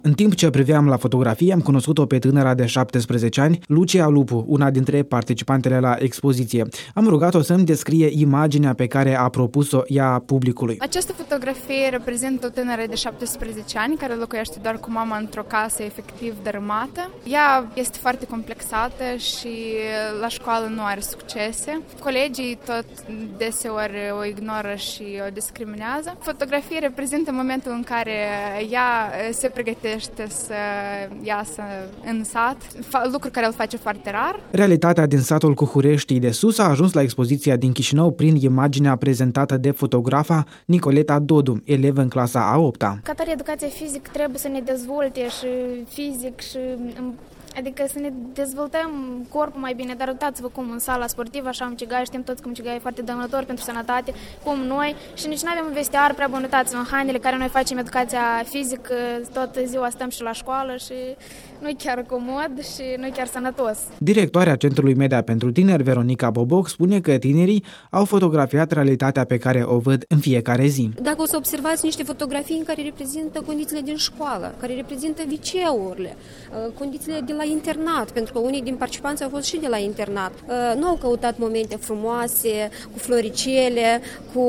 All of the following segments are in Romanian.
În timp ce priveam la fotografie, am cunoscut-o pe tânăra de 17 ani, Lucia Lupu, una dintre participantele la expoziție. Am rugat-o să-mi descrie imaginea pe care a propus-o ea publicului. Această fotografie reprezintă o tânără de 17 ani care locuiește doar cu mama într-o casă efectiv dărâmată. Ea este foarte complexată și la școală nu are succese. Colegii tot deseori o ignoră și o discriminează. Fotografia reprezintă momentul în care ea se pregătește să iasă în sat, lucru care îl face foarte rar. Realitatea din satul Cuhureștii de Sus a ajuns la expoziția din Chișinău prin imaginea prezentată de fotografa Nicoleta Dodu, elevă în clasa a 8-a. Ca tare, educația fizică trebuie să ne dezvolte și fizic și... Adică să ne dezvoltăm corpul mai bine, dar uitați-vă cum în sala sportivă, așa mucigai, știm toți că mucigai e foarte dăunător pentru sănătate, cum noi, și nici nu avem un vestiar prea bun, uitați-vă în hainele care noi facem educația fizică, tot ziua stăm și la școală și nu-i chiar comod și nu-i chiar sănătos. Directoarea Centrului Media pentru Tineri, Veronica Boboc, spune că tinerii au fotografiat realitatea pe care o văd în fiecare zi. Dacă o să observați niște fotografii care reprezintă condițiile din școală, care reprezintă liceurile, condițiile de la internat, pentru că unii din participanți au fost și de la internat. Nu au căutat momente frumoase, cu floricele, cu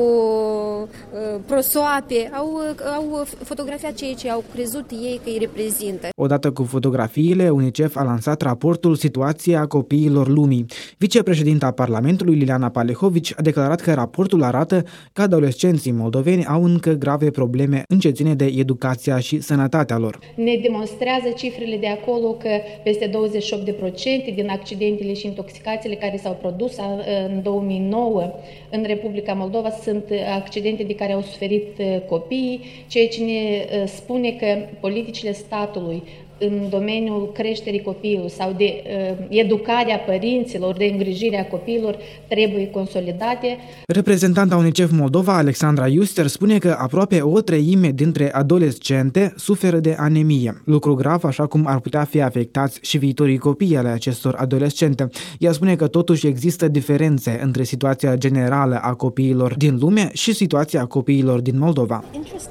prosoape, au fotografiat ceea ce au crezut ei că îi reprezintă. Odată cu fotografiile, UNICEF a lansat raportul Situația copiilor lumii. Vicepreședinta Parlamentului, Liliana Palehovici, a declarat că raportul arată că adolescenții moldoveni au încă grave probleme în ce ține de educația și sănătatea lor. Ne demonstrează cifrele de acolo că peste 28% din accidentele și intoxicațiile care s-au produs în 2009 în Republica Moldova sunt accidente de care au suferit copiii, ceea ce ne spune că politicile statului în domeniul creșterii copiilor sau de educarea părinților, de îngrijirea copiilor, trebuie consolidate. Reprezentanta UNICEF Moldova, Alexandra Iuster, spune că aproape o treime dintre adolescente suferă de anemie, lucru grav, așa cum ar putea fi afectați și viitorii copii ale acestor adolescente. Ea spune că totuși există diferențe între situația generală a copiilor din lume și situația copiilor din Moldova.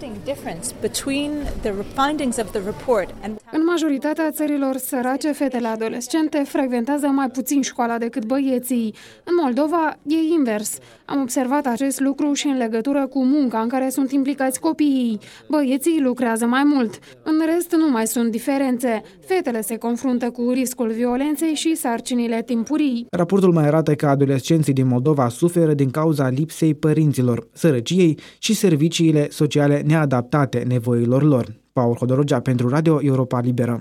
În majoritatea țărilor sărace, fetele adolescente frecventează mai puțin școala decât băieții. În Moldova e invers. Am observat acest lucru și în legătură cu munca în care sunt implicați copiii. Băieții lucrează mai mult. În rest nu mai sunt diferențe. Fetele se confruntă cu riscul violenței și sarcinile timpurii. Raportul mai arată că adolescenții din Moldova suferă din cauza lipsei părinților, sărăciei și serviciile sociale neadaptate nevoilor lor. Paul Hodorogea pentru Radio Europa Liberă.